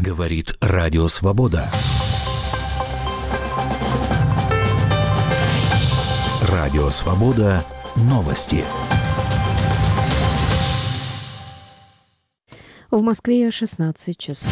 Говорит Радио Свобода. Радио Свобода. Новости. В Москве 16 часов.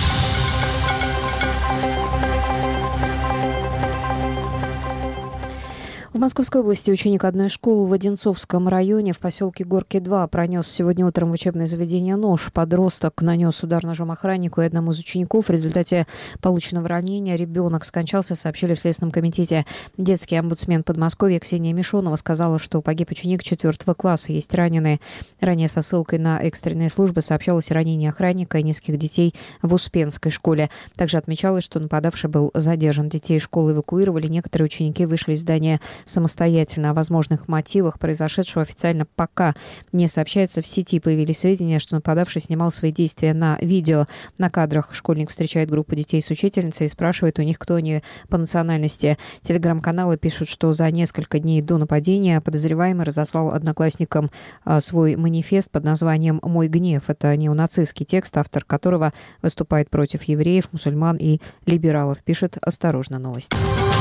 В Московской области ученик одной школы в Одинцовском районе в поселке Горки-2 пронес сегодня утром в учебное заведение нож. Подросток нанес удар ножом охраннику и одному из учеников. В результате полученного ранения ребенок скончался, сообщили в Следственном комитете. Детский омбудсмен Подмосковья Ксения Мишонова сказала, что погиб ученик 4 класса. Есть раненые. Ранее со ссылкой на экстренные службы сообщалось о ранении охранника и нескольких детей в Успенской школе. Также отмечалось, что нападавший был задержан. Детей школы эвакуировали. Некоторые ученики вышли из здания самостоятельно. О возможных мотивах произошедшего официально пока не сообщается. В сети появились сведения, что нападавший снимал свои действия на видео. На кадрах школьник встречает группу детей с учительницей и спрашивает у них, кто они по национальности. Телеграм-каналы пишут, что за несколько дней до нападения подозреваемый разослал одноклассникам свой манифест под названием «Мой гнев». Это неонацистский текст, автор которого выступает против евреев, мусульман и либералов. Пишет «Осторожно, новости».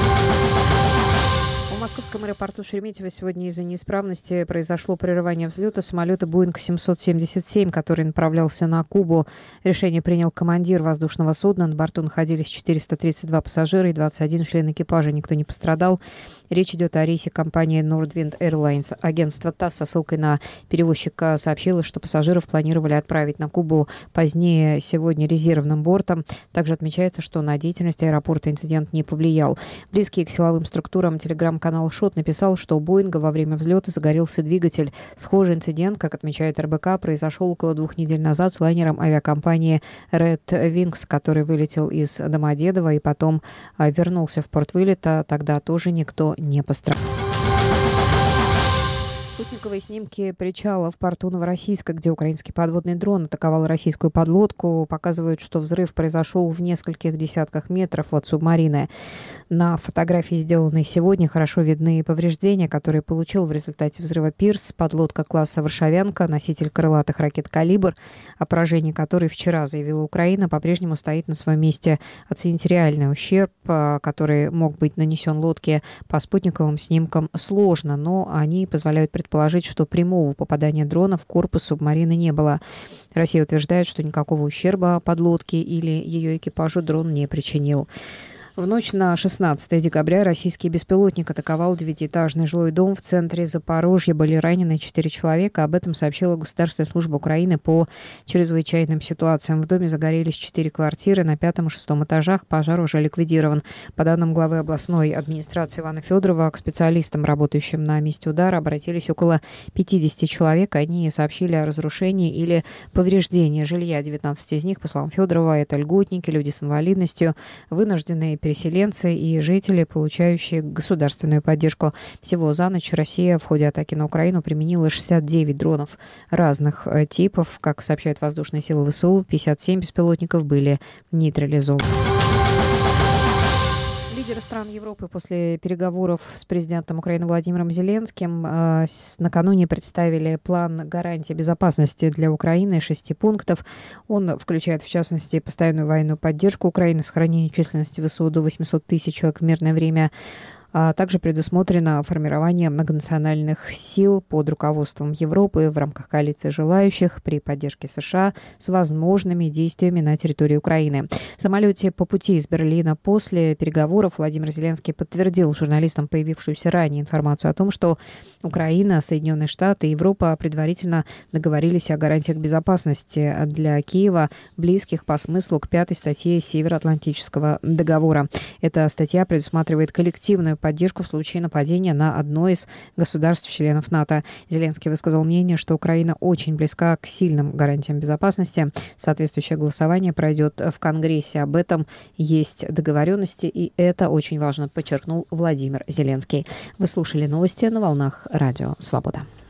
В московском аэропорту Шереметьево сегодня из-за неисправности произошло прерывание взлета самолета Boeing 777, который направлялся на Кубу. Решение принял командир воздушного судна. На борту находились 432 пассажира и 21 член экипажа. Никто не пострадал. Речь идет о рейсе компании Nordwind Airlines. Агентство ТАСС со ссылкой на перевозчика сообщило, что пассажиров планировали отправить на Кубу позднее сегодня резервным бортом. Также отмечается, что на деятельность аэропорта инцидент не повлиял. Близкие к силовым структурам телеграм-канал ШОТ написал, что у Боинга во время взлета загорелся двигатель. Схожий инцидент, как отмечает РБК, произошел около 2 недель назад с лайнером авиакомпании Red Wings, который вылетел из Домодедово и потом вернулся в порт вылета. Тогда тоже никто не пострадал. Спутниковые снимки причала в порту Новороссийска, где украинский подводный дрон атаковал российскую подлодку, показывают, что взрыв произошел в нескольких десятках метров от субмарины. На фотографии, сделанной сегодня, хорошо видны повреждения, которые получил в результате взрыва пирс. Подлодка класса «Варшавянка», носитель крылатых ракет «Калибр», о поражении которой вчера заявила Украина, по-прежнему стоит на своем месте. Оценить реальный ущерб, который мог быть нанесен лодке по спутниковым снимкам, сложно, но они позволяют предположить, что прямого попадания дрона в корпус субмарины не было. Россия утверждает, что никакого ущерба подлодке или ее экипажу дрон не причинил. В ночь на 16 декабря российский беспилотник атаковал 9-этажный жилой дом в центре Запорожья. Были ранены 4 человека. Об этом сообщила Государственная служба Украины по чрезвычайным ситуациям. В доме загорелись 4 квартиры на 5 и 6 этажах. Пожар уже ликвидирован. По данным главы областной администрации Ивана Федорова, к специалистам, работающим на месте удара, обратились около 50 человек. Они сообщили о разрушении или повреждении жилья. 19 из них, по словам Федорова, это льготники, люди с инвалидностью, вынужденные переселенцы и жители, получающие государственную поддержку. Всего за ночь Россия в ходе атаки на Украину применила 69 дронов разных типов. Как сообщают воздушные силы ВСУ, 57 беспилотников были нейтрализованы. Лидеры стран Европы после переговоров с президентом Украины Владимиром Зеленским накануне представили план гарантии безопасности для Украины 6 пунктов. Он включает, в частности, постоянную военную поддержку Украины, сохранение численности ВСУ до 800 тысяч человек в мирное время. А также предусмотрено формирование многонациональных сил под руководством Европы в рамках коалиции желающих при поддержке США с возможными действиями на территории Украины. В самолете по пути из Берлина после переговоров Владимир Зеленский подтвердил журналистам появившуюся ранее информацию о том, что Украина, Соединенные Штаты и Европа предварительно договорились о гарантиях безопасности для Киева, близких по смыслу к 5-й статье Североатлантического договора. Эта статья предусматривает коллективную поддержку в случае нападения на одно из государств-членов НАТО. Зеленский высказал мнение, что Украина очень близка к сильным гарантиям безопасности. Соответствующее голосование пройдет в Конгрессе. Об этом есть договоренности, и это очень важно, подчеркнул Владимир Зеленский. Вы слушали новости на волнах Радио Свобода.